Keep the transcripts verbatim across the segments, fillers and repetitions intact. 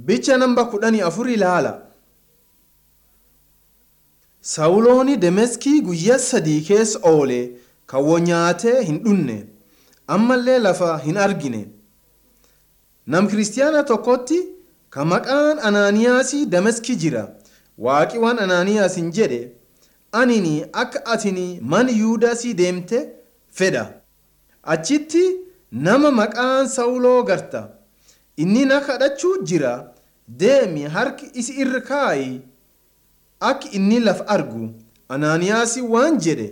bicha namba kudhanii afur ilaala. Sawulooni Dameeskii guyyaa sadii keessa oole kan nyaatee hin dhunne ammallee lafa hin argine. Nam kiristiyaana tokkotti kan maqaan Anaaniyaasii Dameeskii jira. Waaqi waan Anaaniyaasiin jedhe anini akka atini man Yuudaasii deemte fedha. Achitti nama maqaan Sawuloo garta. Inni na kadhachuu jira deemi harki isi irra kaayi akka inni laf argu. Anaaniyaasii waan jedhe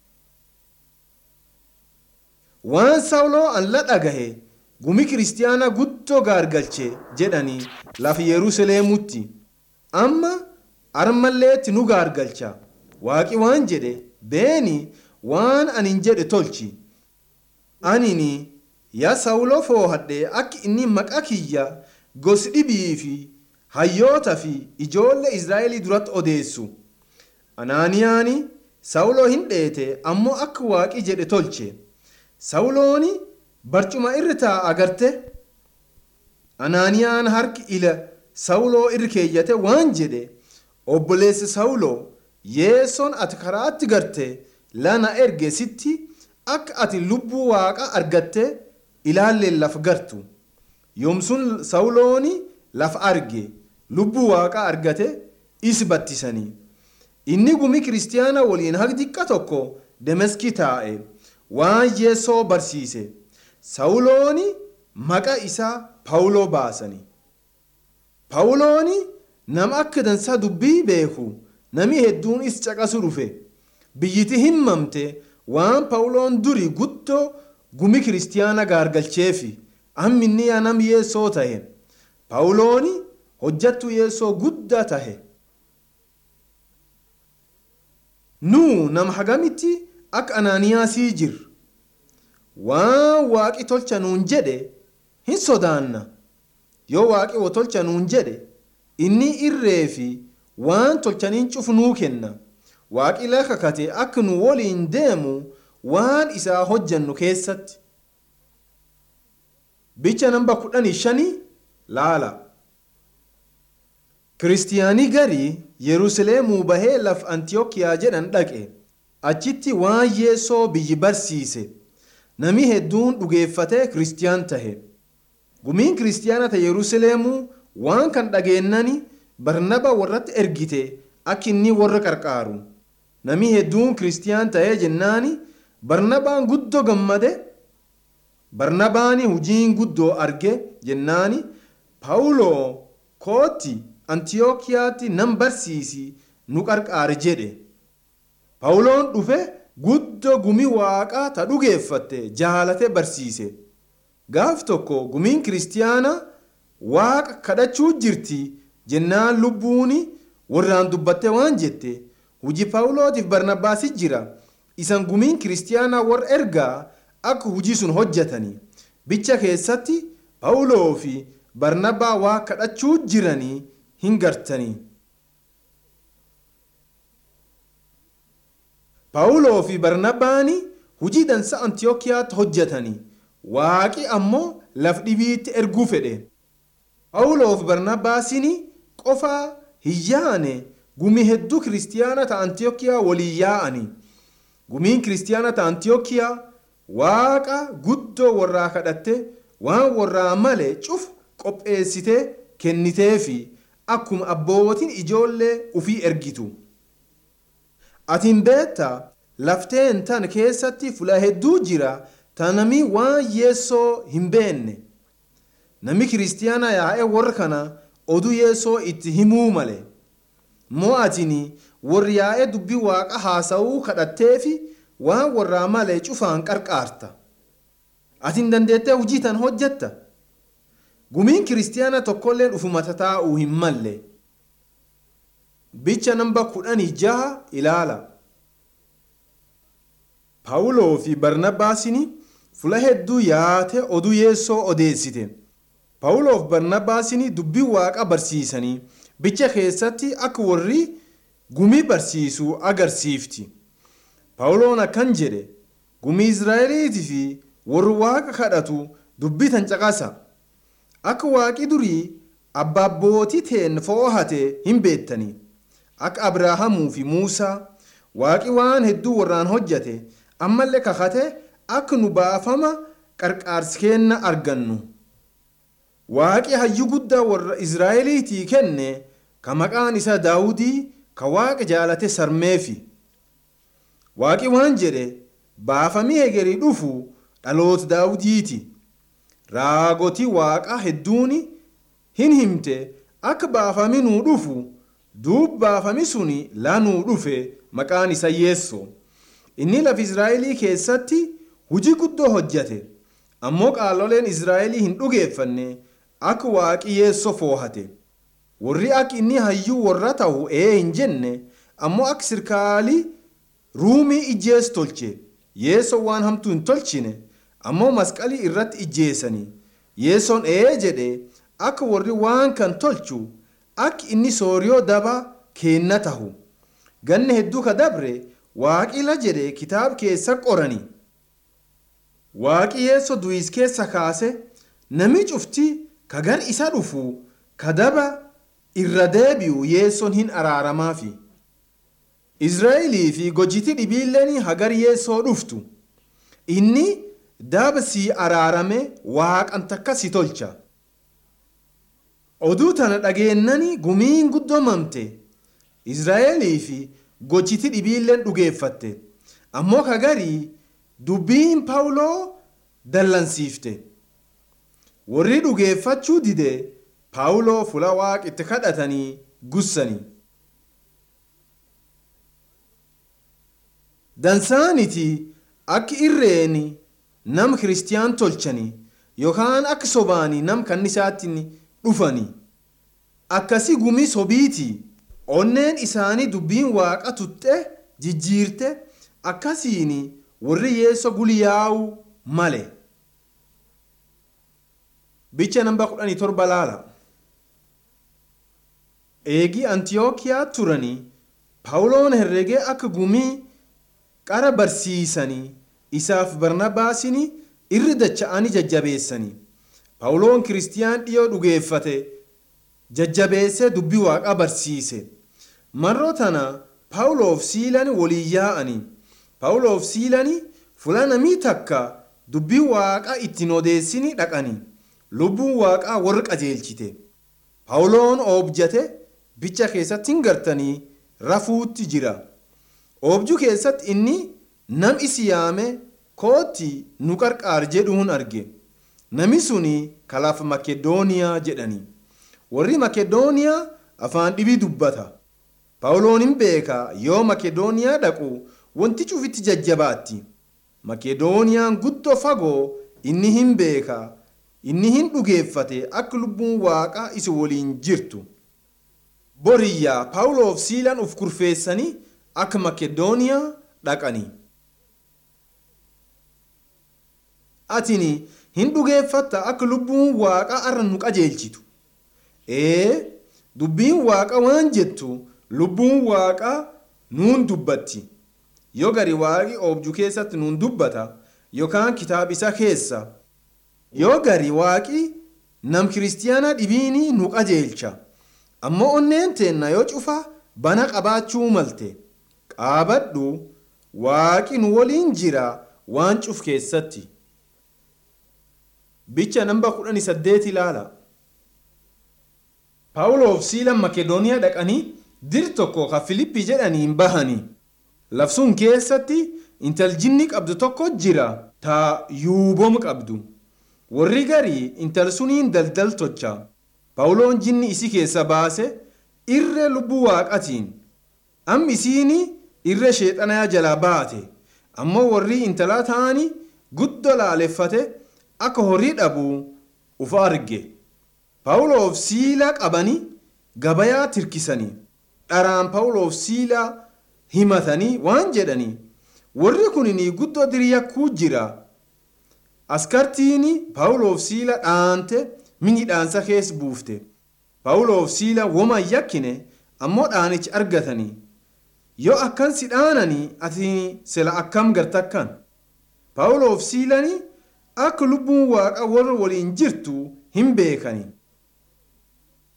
waan Sawuloo an la dhagahe gumi kiristiyaana guddoo gaargalche jedhanii lafa Yerusaleemutti amma armalleetti nu gaargalcha. Waaqi waan jedhe beeni waan anin jedhe tolchi. Anini yaa Sawuloo foohadhe akka inni maqaa kiyya gosi dhibii fi hayyoota fi ijoollee Israa'elii duratti odeessu. Anaaniyaani Sawuloo hin dheete ammoo akka Waaqi jedhe tolche. Sawulooni barcuma irra taa'a agarte. Anaaniyaan harki ila Sawuloo irra keeyyate waan jedhe obboleessi Sawuloo Yeesoon ati karaatti garte lana erge sitti akka ati lubbuu Waaqa argatte ilaalleen laf gartu. Yoomsun Sawulooni laf arge lubbuu Waaqa argate is battisanii. Inni gumi kiristiyaana waliin haq diqqa tokko Dameeskii taa'e waan Yeesoo barsiise. Sawulooni maqaa isaa Pawuloo baasanii. Pawulooni nama akka dansaa dubbii beeku nami hedduun is caqasu dhufe. Biyyiti himmamte waan Pawuloon duri guddoo gumi kiristiyaana gaargalcheefi amminni yaa nam Yeesoo tahe. Pawulooni hojjattu Yeesoo guddaa tahe. Nu nama hagamitti akka Anaaniyaasii jir. Waan Waaqi tolcha nuun jedhe hin sodaanna. Yoo Waaqi wo tolcha nuun jedhe inni irree fi waan tolchaniin cufu nuu kenna. Waaqi la kakate akka nu waliin deemu waan isaa hojjannu keessatti. Bicha namba kudhanii shanii laala. Kiristiyaanii garii Yerusaleemuu bahee laf Antiyookiyaa jedhan dhaqe. Achitti waan Yeesoo biyyi barsiise. Nami hedduun dhugeeffatee kiristiyaan tahe. Gumiin kiristiyaana ta Yerusaleemuu waan kan dhageennani Barnaba warratti ergite akka inni warra qarqaaru. Nami hedduun kiristiyaan tahee jennaani Barnabaan guddoo gammade. Barnabaani hujiin guddoo arge jennaani Pawuloo kooti Antiyookiyaatti nam barsiisi nu qarqaare jedhe. Pawuloon dhufe guddoo gumii Waaqaa ta dhugeeffatte jaalate barsiise. Gaaf tokko gumiin kiristiyaana Waaqa kadhachuu jirti jennaan lubbuuni warraan dubbatte waan jette hujii Pawulootiif Barnabaasi jira. Isan gumiin kiristiyaana warra ergaa akka hujii sun hojjetanii. Bicha keessatti Pawuloo fi Barnabaa waa kadhachuu jiranii hin gartanii. Pawuloo fi Barnabaani hujii dansa Antiyookiyaatti hojjetanii. Waaqi ammoo laf dhibiitti erguu fedhe. Pawuloo fi Barnabaasini qofaa hin yaane gumii hedduu kiristiyaana ta Antiyookiyaa walii yaa'anii. Gumiin kiristiyaana ta Antiyookiyaa Waaqa guddoo warraa kadhatte waan warraa malee cuf qopheessitee kenniteefi akkuma abbootiin ijoollee ufii ergitu. Atiin beektaa lafteen tan keessatti fula hedduu jira ta nami waan Yeesoo hin beenne. Nami kiristiyaana yaa'e warra kana oduu Yeesoo itti himuu male. Moo atini warri yaa'e dubbii Waaqa haasa'uu kadhatteefi waan warraa malee cufaan qarqaarta. Atiin dandeettee hujii tan hojjetta. Gumiin kiristiyaana tokkolleen ufuma taa'uu hin malle. Bicha namba kudhanii jaha ilaala. Pawuloo fi Barnabaasini fula hedduu yaate oduu Yeesoo odeessite. Pawuloo fi Barnabaasini dubbii Waaqa barsiisanii bicha keessatti akka warri gumii barsiisuu agarsiifti. Pawuloon akkan jedhe gumii Israa'eliitii fi warri Waaqa kadhatu dubbii tan caqasa. Akka Waaqi durii abbootii teen foohate hin beektanii akka Abrahaamuu fi Muusaa waaqi waan hedduu warraan hojjate ammallee kakate akka nu baafama qarqaarsi kenna argannu. Waaqi hayyuu guddaa warra Israa'eliitii kenne ka maqaan isaa Daawudii ka waaqa jaalate sarmeefi. Waaqi waan jedhe baafamii hegerii dhufu dhaloota Daawudiiti. Raagotii waaqa hedduuni hin himte akka baafamii nuu dhufu duub baafamii suni lanuu dhufe maqaan isa Yeessoo. Inni lafa Israa'elii keessatti hujii guddoo hojjate ammoo qaaloleen Israa'elii hin dhugeeffanne akka waaqi Yeessoo foohate. Warri akka inni hayyuu warra ta'u ee hin jenne ammoo akka sirkaalii ruumii ijjees tolche. Yeessoo waan hamtuu hin tolchine ammoo masqalii irratti ijjeessanii. Yeessoon ee jedhe akka warri waan kan tolchu akka inni sooriyoo daba kenna tahu. Ganna hedduu ka dabre waaqi la jedhe kitaab keessa qorani. Waaqi Yeessoo du'is keessa kaase nami cufti ka gar isa dhufu ka daba irra deebi'u Yeessoon hin araaramaafi. Israa'elii fi gojiti dhibiilleen hagar Yeessoo dhuftu. Inni daba si araarame waaqan takka si tolcha. Oduu tana dhageennani gumiin guddoomamte. Israa'elii fi gojiti dhibiilleen dhugeeffatte. Ammoo kagarii dubbiin Paawuloo dallansiifte. Warri dhugeeffachuu dide Paawuloo fula waaqa itti kadhatanii gussanii. Dansaaniti akka irreeni nam kiristiyaan tolchanii yookaan akka sobaanii nam kannisaatti dhufanii. Akkasi gumii sobiiti onneen isaanii dubbiin waaqa tutte jijjiirte akkasiini warri Yeessoo guliyaa'u male. Bicha namba kudhanii torba laala. Eegi Antiyookiyaa turanii Paawuloon herregee akka gumii qara barsiisanii isaaf Barnaabaasini irri dacha'anii jajjabeessanii. Paawuloon kiristiyaan dhiyoo dhugeeffate jajjabeessee dubbii waaqa barsiise. Marroo tana Paawuloof Siilaan walii yaa'anii. Paawuloof Siilaan fula namii takka dubbii waaqa ittiin odeessini dhaqanii. Lubbuun waaqaa warra qajeelchite. Paawuloon oobjate bicha keessatti hin gartanii rafuutti jira. Oobjuu keessatti inni nam isi yaame kooti nu qarqaar jedhuun arge. Nami suni kalaaf Makedooniyaa jedhani. Warri Makedooniyaa afaan dhibii dubbata. Paawuloon hin beeka yoo Makedooniyaa dhaqu wanti cufitti jajjabaatti. Makedooniyaan guddoo fagoo inni hin beeka. Inni hin dhugeeffate akka lubbuun waaqa isi waliin jirtu. Boriyyaa Paawuloof Siilaan uf kurfeessanii akka Makedooniyaa dhaqanii. Atini hin dhugeeffatta akka lubbuun waaqa arra nu qajeelchitu. Ee dubbiin waaqa waan jettu lubbuun waaqa nuun dubbatti. Yoo gari waaqi oobjuu keessatti nuun dubbata yookaan kitaaba isa keessa. Yoo gari waaqi nam kiristiyaana dhibiini nu qajeelcha. Ammoo onneen teenna yoo cufa bana qabaachuu malte. Qaabadhu waaqi nu waliin jira waan cuf keessatti. Bicha namba kudhanii saddeet ilaala. Paawuloof Siilaan Makedooniyaa dhaqanii dir tokko ka Filippii jedhaniin bahanii. Lafsuun keessatti intaljinni qabdu tokko jira taa yuubom qabdu. Warri garii intal suniin daldal tocha. Paawuloon jinni isi keessa baase irree lubbuu waaqatiin. Am isiini irree sheexanaa jalaa baate. Ammoo warri intalaa ta'anii guddoo laaleffate akka horii dhabuu ufa arge. Paawuloof Siilaa qabanii gabayaa tirkisanii. Dharaan Paawuloof Siilaa himatanii waan jedhanii. Warri kunini guddoo diriyakkuu jira. Askartiini Paawuloof Siilaa dhaante mini dhaansa keessa buufte. Paawuloof Siilaa woma yakkine ammoo dhaanichi argatanii. Yoo akkan si dhaananii ati sila akkam gartakkan. Paawuloof Siilaanii akka lubbuun waaqa warra waliin jirtu hin beekani.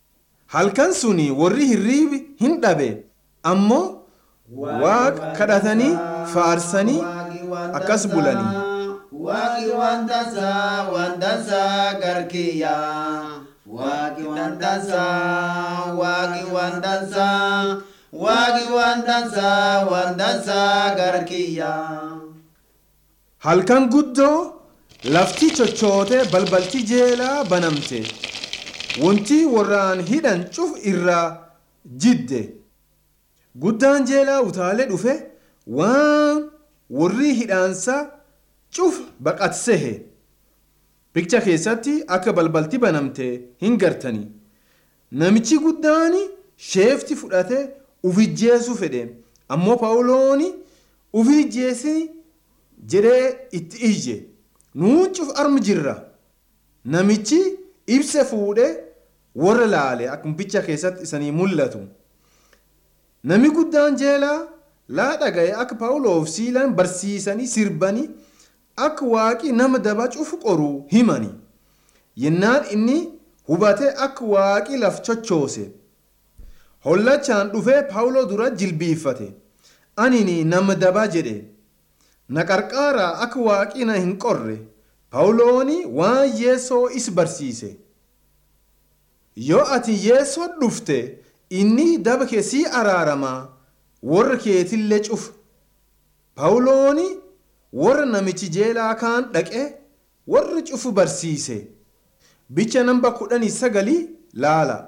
halkan suni warri hirriibi hin dhabe ammoo waaqa kadhatanii faarsanii akkas bulanii Wagi wandasa wandasa garkiya Wagi wandasa wagi wandasa Wagi wandasa wandasa garkiya halkan guddoo lafti chochoote balbalti jeelaa banamte wanti warraan hidhan cuf irraa jidde guddaan jeelaa utaalee dhufe waan warri hidhaansa cuf baqatsehe bikcha keessatti akka balbalti banamte hin gartani namichi guddaani sheefti fudhate ufijjeesu fedhe ammoo Phaawulooni ufijjeesi jedhee itti iyye nuun cuf armu jirra namichi ibse fuudhe warra laale akkuma bikcha keessatti isanii mul'atu nami guddaan jeelaa laa dhagaye akka Phaawulof Siilaan barsiisanii sirbanii akka waaqi nama daba cufu qoru himani yennaan inni hubate akka waaqi laf chochoose hollachaan dhufee Phaawulo dura jilbiifate anini nama daba jedhe na qarqaaraa akka waaqi na hin qorre Phaawulooni waan Yeesoo is barsiise yoo ati Yeesoo dhufte inni daba kee sii araaramaa warra keetillee cufu Phaawulooni warra namichi jeelaa kaan dhaqe warra cufu barsiise bicha namba kudhanii sagalii laala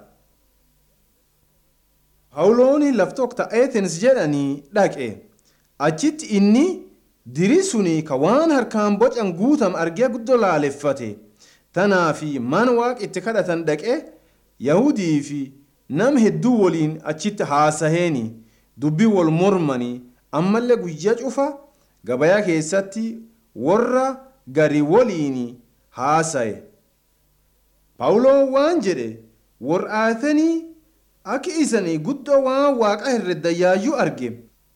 Phaawulooni laftook ta'eetens jedhanii dhaqe achitti inni dirii suni ka waan harkaan bocan guutam argee guddoo laaleffate tanaafi man waaq itti kadhatan dhaqe Yahudii fi nam hedduu waliin achitti haasaheeni dubbii wal mormanii ammallee guyyaa cufa gabayaa keessatti warra gari waliin haasaye Phaawuloon waan jedhe war'aatanii akka isanii guddoo waan waaqa herreddayaayyuu arge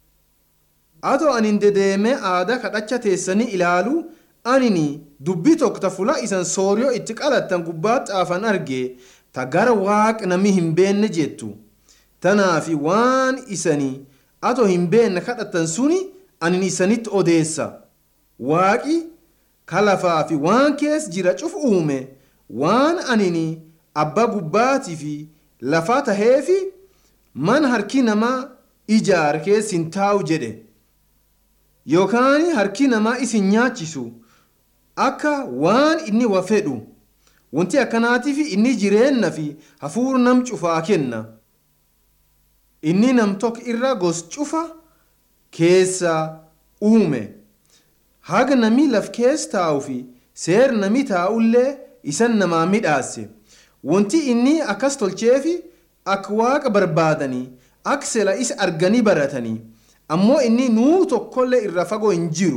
atoo anin dedeemee aadaa kadhacha teessanii ilaalu anini dubbii tokko fula isan sooriyoo itti qalattan gubbaa xaafan arge ta gara waaq nami hin beenne jettu tanaafi waan isanii atoo hin beenne kadhatan suni anin isanitti odeessa waaqi kalafaa fi waan kees jira cuf uume waan anini abbaa gubbaatii fi lafaa taheefi man harki namaa ijaar kees hin taa'u jedhe yookaan harki namaa isin nyaachisu akka waan inni wa fedhu wanti akkanaatiif inni jireenna fi hafuur nam cufaa kenna inni nam tokko irra gos cufa keessa uume haga nami laf kees taa'u fi seer nami taa'ullee isan namaa midhaase wanti inni akkas tolcheefi akka waaqa barbaadanii akka sela isa arganii baratanii ammoo inni nuu tokkollee irra fagoo hin jiru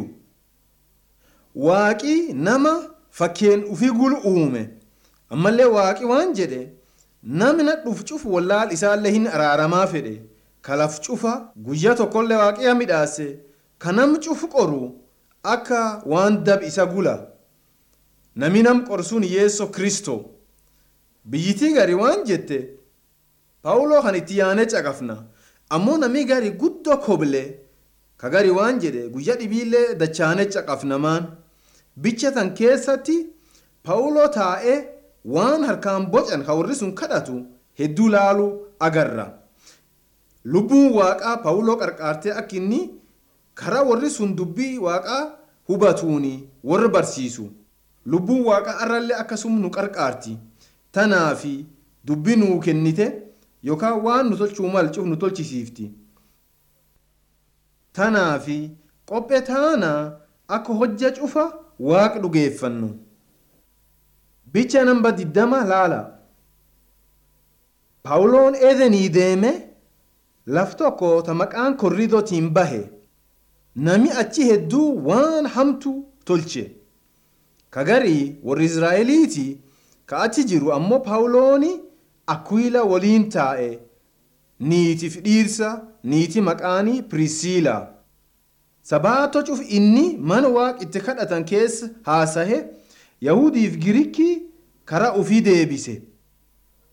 waaqi nama fakkeen ufii gulu uume ammallee waaqi waan jedhe namni dhuf cufu wallaal isaallee hin araaramaa fedhe kalaf cufa guyyaa tokkollee waaqi midhaase kanam cufu qoru akka waan dab isa gula nami nam qorsuun Yeesoo Kristoo biyyitii gari waan jette Phaawuloo kan itti yaanee caqafna ammoo nami gari guddoo koble ka gari waan jedhe guyyaa dhibiillee dachaanee caqafnamaan bicha tan keessatti Phaawuloo taa'ee waan harkaan bocan ka warri sun kadhatu hedduu laalu agarra lubbuun waaqaa Phaawuloo qarqaartee akka inni karaa warri sun dubbii waaqaa hubatuuni warra barsiisu lubbuun waaqaa arrallee akkasuma nu qarqaarti tanaafi dubbii nuu kennite yookaan waan nu tolchuu malchuuf nu tolchisiifti tanaafi qophee taanaa akka hojja cufa waaqa dhugeeffannu bicha namba diddama laala Phaawuloon eedenii deeme laf tokko ta maqaan korridootiin bahe nami achi hedduu waan hamtu tolche kagarii warri Israa'eliiti ka achi jiru ammoo Phaawulooni Akwiila waliin taa'e niitiif dhiirsa niiti maqaanii Pirisiilaa sabaato cuf inni mana waaq itti kadhatan keessa haasahe Yahudiif Giriikii karaa ufii deebise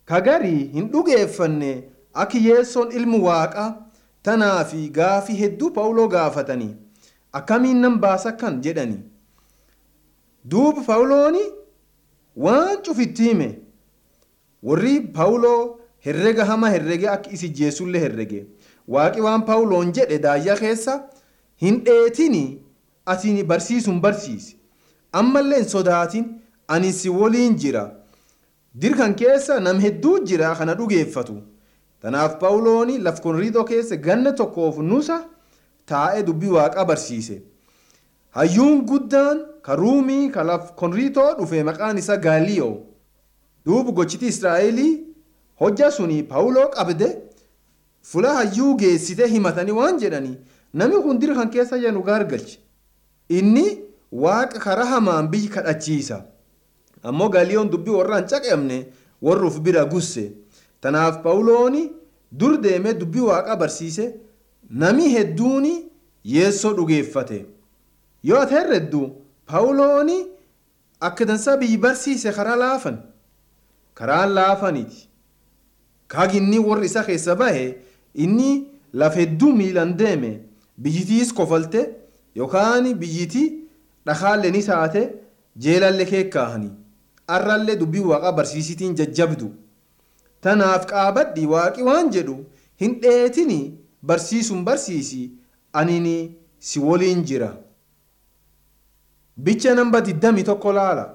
kagarii hin dhugeeffanne akka yeessoon ilmu waaqa tanaa fi gaafii hedduu Phaawuloo gaafatanii akkamiin nan baasa kan jedhani. Duuba Phaawulooni waan cufitti hime warri Phaawuloo herrega hama herrege akka isi jeesullee herrege waaqi waan Phaawuloon jedhe daayyaa keessa hin dheetini atiin barsiisuun barsiisi ammallee hin sodaatin ani si waliin jira dirkan keessa nam hedduu jira kana dhugeeffatu. Tanaaf Phaawulooni laf Konriidoo keessa ganna tokkoof nusa taa'ee dubbii waaqaa barsiise. Hayyuun guddaan ka Ruumii ka laf Konriidoo dhufe maqaan isaa Gaaliyoo. Duuba gochiti Israa'elii hojja suni Phaawuloo qabde fula hayyuu geessite himatanii waan jedhanii namni kun dirkan keessa jedhu gargalche. Inni waaqa karaa hamaan biyyi kadhachiisa. Ammoo Gaaliyoon dubbii warra hin caqabne warruuf bira gusse. Tanaaf Phaawulooni dur deemee dubbii waaqa barsiise nami hedduuni yeessoo dhugeeffate. Yoo ati herreddu Phaawulooni akka dansaa biyyi barsiise karaa laafan. Karaan laafaniiti. Kaaginni warri isa keessa bahe inni laf hedduu miilan deeme biyyitiis kofalte yookaan biyyiti dhakaallee ni taate jeelallee keekkaahani. Arrallee dubbii waaqa barsiisitiin jajjabdu. Tanaaf qaabadhi waaqi waan jedhu hin dheetini barsiisuun barsiisi anini si waliin jira. Bicha namba digdamii tokko laala.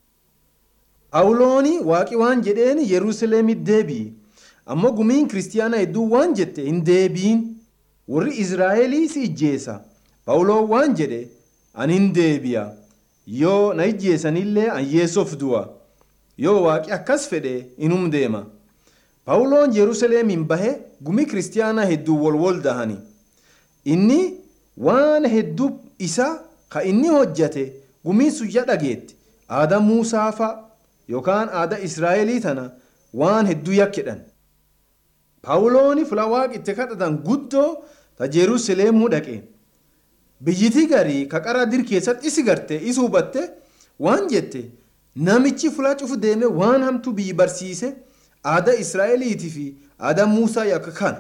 Phaawulooni waaqi waan jedheen Yerusaalemitti deebi'i. Ammoo gumiin kiristiyaana hedduu waan jette hin deebiin warri Israa'elii si ijjeessa. Phaawuloon waan jedhe ani hin deebi'a. Yoo na ijjeessanillee an yeessoof du'a. Yoo waaqi akkas fedhe inum deema. Phaawuloon Yerusaalemiin bahe gumii kiristiyaanaa hedduu wal wal dahani. Inni waan hedduu isa ka inni hojjate gumii suyya dhageetti. Aadaa Muusaa fa'a yookaan aadaa Israa'elii tana waan hedduu yakkedhan. Phaawulooni fula waaqi itti kadhatan guddoo ta Yerusaalemuu dhaqe. Biyyitii garii ka qaraa dir keessatti isi garte isi hubatte waan jette namichi fula cufu deeme waan hamtuu biyyi barsiise aadaa Israa'eliitii fi aadaa Muusaa yakka kana.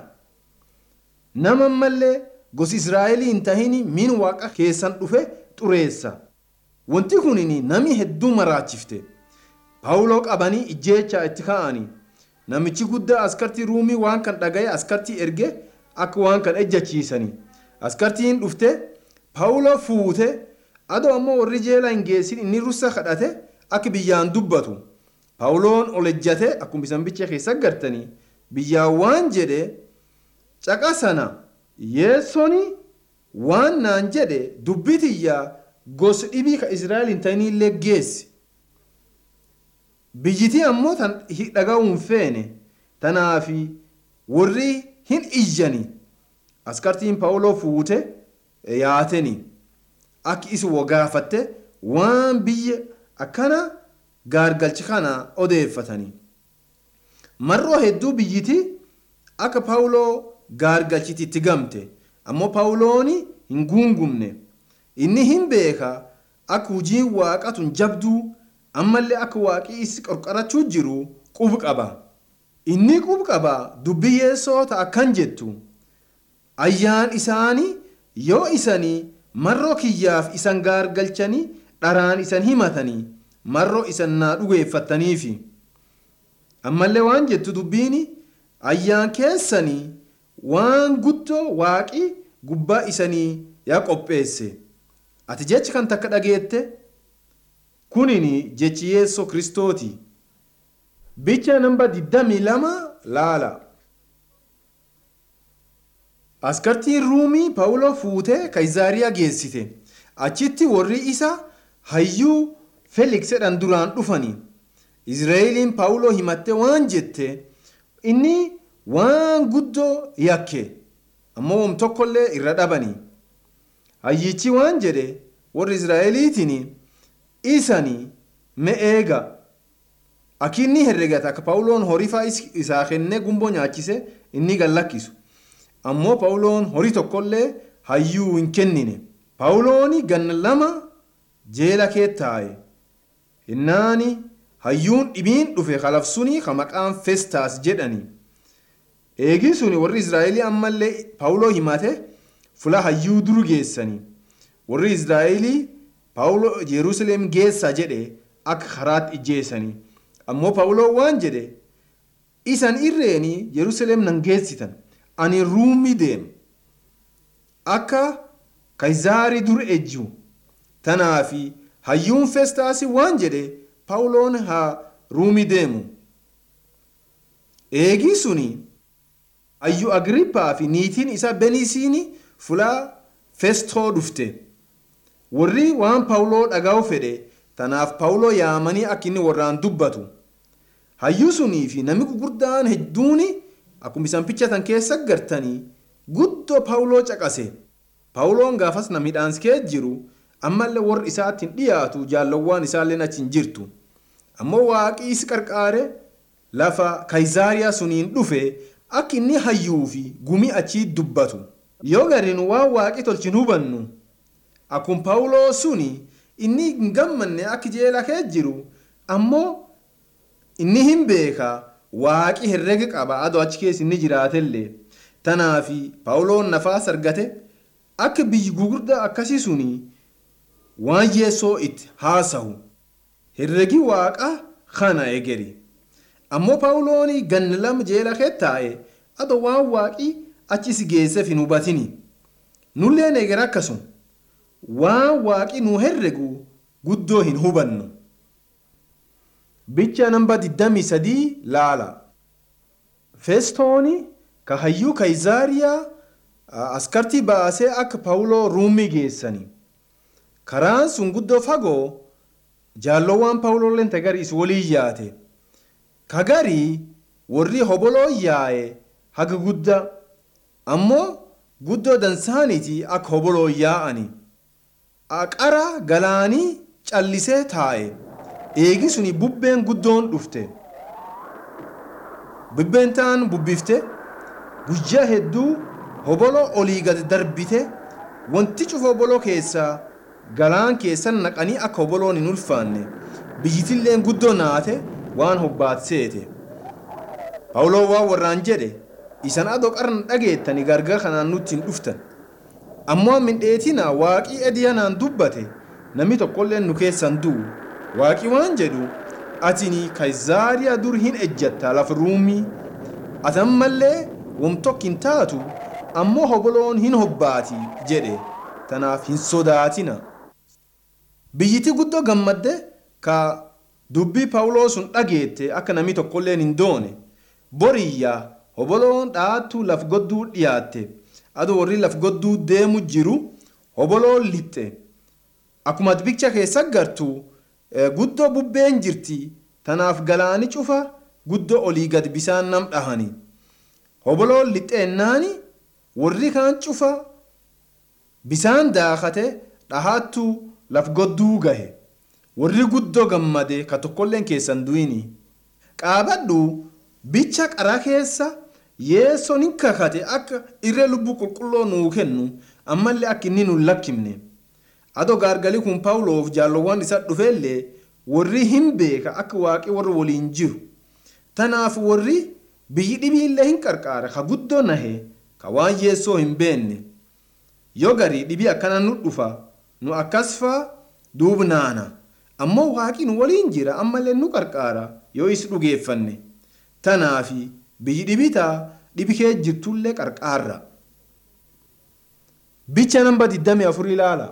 Nama mallee gosi Israa'elii hin tahini min waaqa keessan dhufe xureessa. Wanti kunini nami hedduu maraachifte. Phaawuloo qabanii ijjeechaa itti ka'anii. Namichi guddaa askartii Ruumii waan kan dhagaye askartii erge akka waan kan ejjachiisanii. Askartiin dhufte Phaawuloo fuute adoo ammoo warri jeela hin geessin inni russa kadhate akka biyyaan dubbatu. Phaawuloon ol ejjate akkuma isan bicha keessa gartanii biyyaan waan jedhe caqasana yeessoni waan naan jedhe dubbitiyyaa gosa dhibii ka Israa'el hin ta'inillee geessi. Biyyitii ammoo tan dhaga'uun feene tanaafi warri hin ijjani. Askartiin Phaawuloo fuute yaateni akka isi wagaafatte waan biyya akkana gaargalchi kana odeeffatanii. Marroo hedduu biyyitii akka Phaawuloo gaargalchiti itti gamte ammoo Phaawulooni hin guungumne. Inni hin beeka akka hojiin waaqatun jabduu ammallee akka waaqii isi qorqarachuu jiru qub qaba. Inni qub qaba dubbii yeessoota akkan jettu. Ayyaan isaanii yoo isanii marroo kiyyaaf isan gaargalchanii dharaan isan himatanii marroo isan naa dhugeeffattaniifi. Ammallee waan jettu dubbiini ayyaan keessanii waan guddoo waaqii gubbaa isanii yaa qopheesse. Ati jechi kan takka dhageette kunini jechi yeessoo Kiristooti. Bicha namba digdamii lama laala. Askartiin Ruumii Phaawuloo fuutee Kaisaariyaa geessite. Achitti warri isa hayyuu Feeliks jedhan duraan dhufanii. Israa'eliin Phaawuloo himatte waan jette inni waan guddoo yakke. Ammoo wam tokkollee irra dhabanii. Hayyichi waan jedhe warri Israa'eliitiin isanii me'eega. Akinni herregata akka Phaawuloon horiifaa isaa kennee gumboo nyaachise inni gallakkisu. Ammoo Phaawuloon horii tokkollee hayyuu hin kennine. Phaawulooni ganna lama jeela kee taa'e. Innaani hayyuun dhibiin dhufe kalafsuni ka maqaan Festaas jedhani. Eegii suni warri Israa'elii ammallee Phaawuloo himate fula hayyuu duru geessani. Warri Israa'elii Phaawuloo Yerusaalem geessa jedhe akka karaatti ijjeessani. Ammoo Phaawuloo waan jedhe isan irreeni Yerusaalem nan geessitan ani Ruumii deema. Akka Kaizaarii dur ejju tanaafi hayyuun Festaas waan jedhe Phaawuloon haa Ruumii deemu. Eegii suni Hayyu Agrippaa fi niitiin isaa Beniisiini fula Festoo dhufte. Warri waan Phaawuloo dhaga'u fedhe tanaaf Phaawuloo yaamanii akka inni warraan dubbatu. Hayyuu sunii fi namni gurguddaan hedduuni akkuma isaan pichatan keessa gartanii guddoo Phaawuloo caqase. Phaawuloon gaafas namni dhaanskee jiru ammallee warri isaatti dhiyaatu jaallawwaan isaallee achi hin jirtu. Ammoo waaqii is qarqaare lafa Kaizaariyaa suniin dhufe akka inni hayyuu fi gumii achii dubbatu. Yoo gariin waan waaqii tolchin hubannu akkuma Phaawuloo suni inni hin gammanne akka jeela kee jiru ammoo inni hin beeka waaqii herrega qaba adoo achi keessa inni jiraatellee. Tanaafi Phaawuloon nafaas argate akka biyyi gugurdaa akkasii suni waan Yeesoo itti haasawu herregi waaqa kana egeri. Ammoo Phaawuloon ganna lama jeela kee taa'e adoo waan waaqii achis geesseef hin hubatini. Nulleen eger akkasuma waan waaqii nu herregu guddoo hin hubannu. Bicha namba digdamii sadii laala. Festooni ka hayyuu Kaizaariyaa askartii baasee akka Phaawuloo Ruumii geessani. Karaan sun guddoo fagoo jaallowwan Phaawulooleen tagariis walii yaate. Kagarii warri hoboloo yaa'e haga guddaa ammoo guddoo dansaaniiti akka hoboloo yaa'ani. Aqara galaanii callisee taa'e. Eegi suni bubbeen guddoon dhufte. Bubbeen taan bubbifte guyyaa hedduu hoboloo olii gad darbite wanti cufa hoboloo keessaa galaan keessan naqanii akka hoboloon hin ulfaanne biyyitilleen guddoo naate waan hobbaatseete. Phaawuloo waan warraan jedhe isan adoo qarna dhageettani gargar kanaan nutti hin dhuftan. Ammoo mindheetina waaqii ediyanaan dubbate namni tokkolleen nu keessan du'u. Waaqii waan jedhu atini Kaizaariyaa dur hin ejjatta lafa Ruumii. Atan mallee wamtokk hin taatu ammoo hoboloon hin hobbaati jedhe. Tanaaf hin sodaatina. Biyyiti guddoo gammadde ka dubbii Phaawuloo sun dhageette akka namni tokkolleen hin doone. Boriyyaa hoboloon dhaattuu laf godduu dhiyaatte. Adoo warri laf godduu deemu jiru hoboloon lixxe. Akkuma bicha keessa gartuu guddoo bubbeen jirti. Tanaaf galaani cufa guddoo olii gad bisaan nam dhahani. Hoboloon lixxeennaani warri kaan cufa bisaan daakate dhahattuu laf godduu gahe. Warri guddoo gammade ka tokkolleen keessan du'ini. Qaabadhu bicha qara keessa Yeesoon hin kakate akka irree lubbuu qulqulloo nuu kennu ammallee akka inni nu lakkimne. Adoo gaargalii kun Phaawuloof jaallowwan isa dhufellee warri hin beeka akka waaqii warri waliin jiru. Tanaaf warri biyyi dhibiillee hin qarqaara ka guddoo nahe ka waan Yeesoo hin beenne. Yoo garii dhibii akkana nu dhufa nu akkas faa duubnaana. Ammoo waaqii nu waliin jira ammallee nu qarqaara yoo is dhugeeffanne. Tanaafi biyyi dhibitaa dhibi kee jirtullee qarqaarra. Bicha namba digdamii afur ilaala.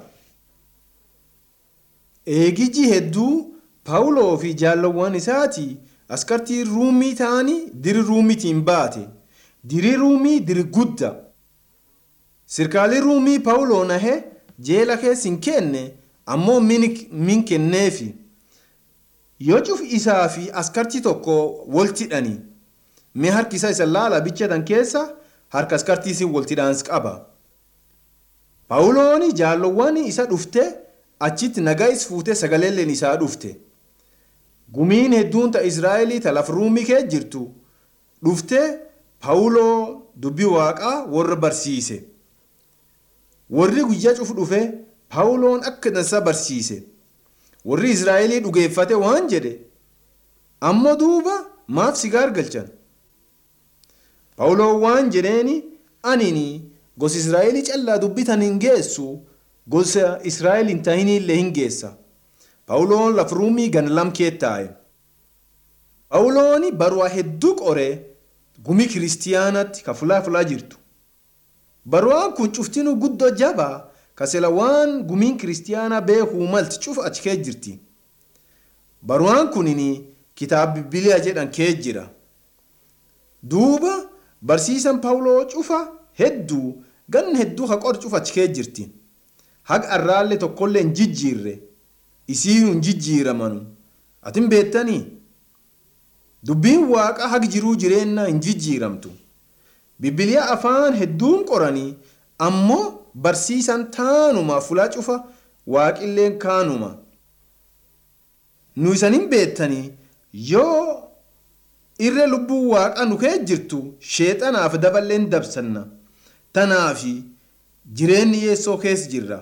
Eegiji hedduu Phaawuloo fi jaallowwan isaati askartii Ruumii ta'anii diri Ruumiitiin baate. Diri Ruumii diri gudda. Sirkaalii Ruumii Phaawuloo nahe jeela keessa hin kenne ammoo min kenneefi. Yoo cuf isaa fi askartii tokko waltidhani. Mee harki isaa isa laala bichatan keessa harka askartiisin waltidhaans qaba. Phaawuloon jaallowwan isa dhufte achitti nagaa is fuute sagaleelleen isaa dhufte. Gumiin hedduun ta Israa'elii ta laf Ruumii kee jirtu dhufte Phaawuloo dubbii waaqaa warra barsiise. Warri guyyaa cufu dhufe Phaawuloon akka dansa barsiise. Warri Israa'elii dhugeeffate waan jedhe ammoo duuba maaf si gaargalchan? Phaawuloon waan jedheeni anini gosa Israa'elii callaa dubbitan hin geessu gosa Israa'el hin ta'inillee hin geessa. Phaawuloon lafa Ruumii gan lamkee taa'e. Phaawuloon barua hedduu qoree gumii kiristiyaanatti ka fulaa fulaa jirtu. Baruwaan kun cuftinu guddoo jabaa kasela waan gumiin kiristiyaanaa beekuu malti cuf achi kee jirti. Baruwaan kunini kitaaba Bibiliyaa jedhan kee jira. Duuba barsiisan Phaawuloo cufa hedduu gan hedduu ka qor cufa achi kee jirti. Haga arraallee tokkollee hin jijjiirre isiinuu hin jijjiiramanu. Atin beettanii? Dubbiin waaqa haga jiruu jireenyaa hin jijjiiramtu. Bibiliyaa afaan hedduun qoranii ammoo barsiisan taanuma fulaa cufa waaqilleen kaanuma. Nu isanin beettanii yoo irree lubbuu waaqa nu kee jirtu sheexanaaf daballeen dabsanna. Tanaafi jireenyi yeessoo keessa jirra.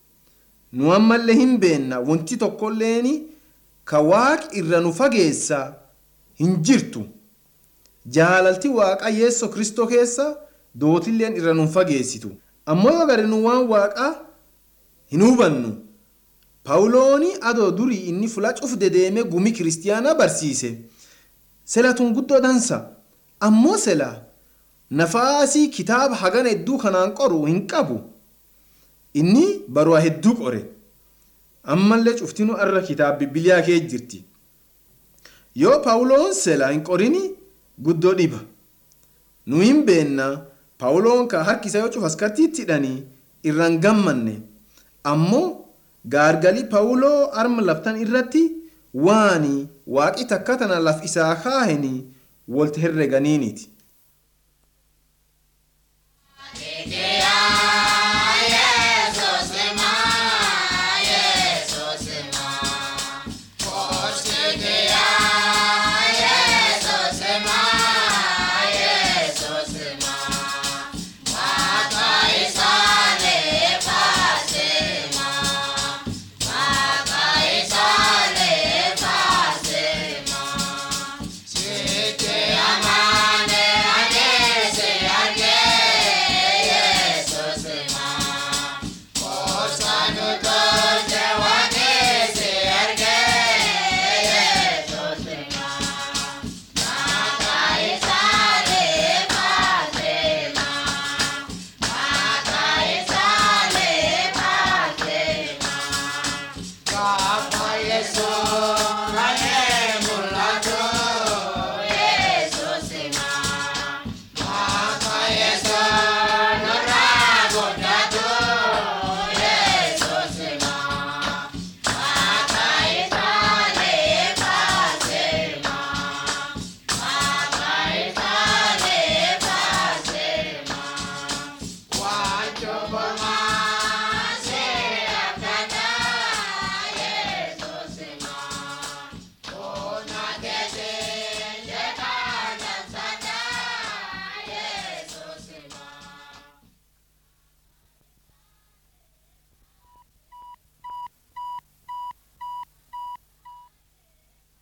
Nu ammallee hin beenna wanti tokkolleeni ka waaqi irra nu fageessa hin jirtu. Jaalalti waaqa yeessoo Kristoo keessa dootilleen irra nu fageessitu. Ammoo yoo gari nu waan waaqaa hin hubannu. Phaawuloon adoo durii inni fulaa cuf dedeeme gumii kiristiyaanaa barsiise. Sela tun guddoo dansa. Ammoo sela nafaasii kitaaba hagana hedduu kanaan qoru hin qabu. Inni baruwaa hedduu qore. Ammallee cuftinu arra kitaaba Bibiliyaa kee jirti. Yoo Phaawuloon sela hin qorini guddoo dhiba. Nu hin beenna Phaawuloon ka harki isaa yoo cufa askatiitti hidhanii irraan gammanne. Ammoo gaargalii Phaawuloo arma laftan irratti waani waaqi takka tana laf isaa kaaheni walti herreganiiniti. God.